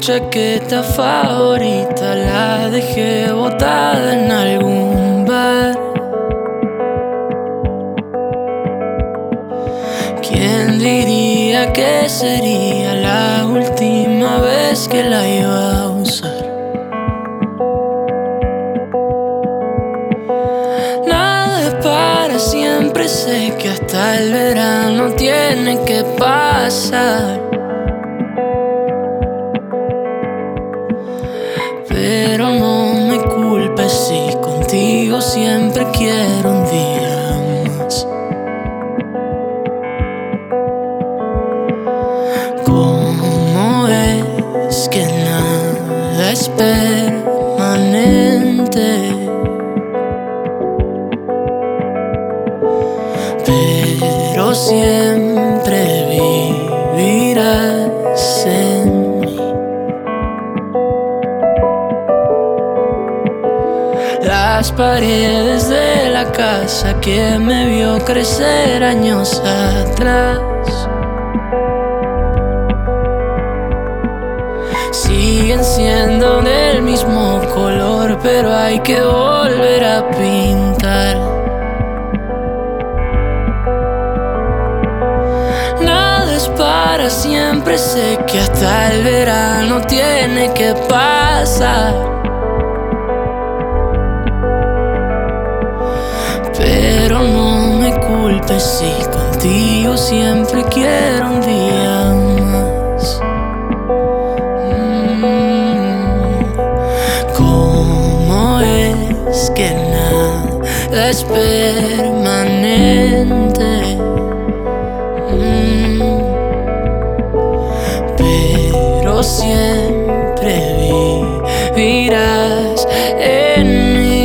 chaqueta favorita la dejé botada en algún bar. ¿Quién diría que sería la última vez que la iba a usar? Nada es para siempre, sé que hasta el verano tiene que pasar. Pero no me culpes si contigo siempre quiero un día más. ¿Cómo es que nada es permanente? Pero siempre vivirás en mí. Las paredes de la casa que me vio crecer años atrás siguen siendo del mismo color, pero hay que volver a pintar. Nada es para siempre, sé que hasta el verano tiene que pasar. Pero no me culpes si contigo siempre quiero un día más. ¿Cómo es que nada es permanente? Pero siempre vivirás en mí.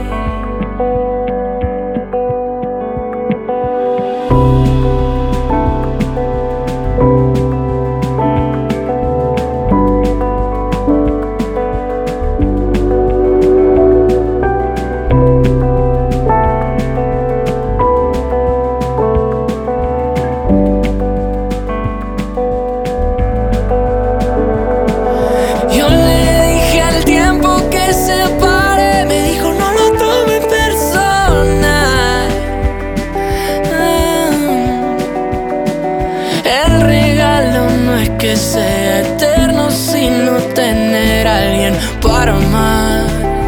Que sea eterno sino tener a alguien para amar.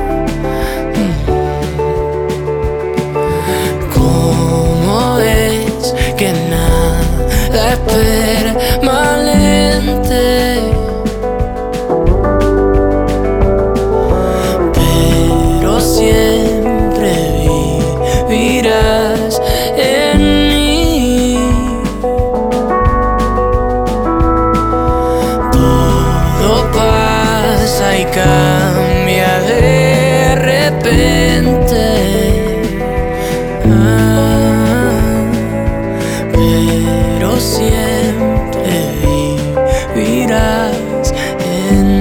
¿Cómo es que nada es permanente? Pero siempre vivirás en mí. Y cambia de repente, pero siempre vivirás en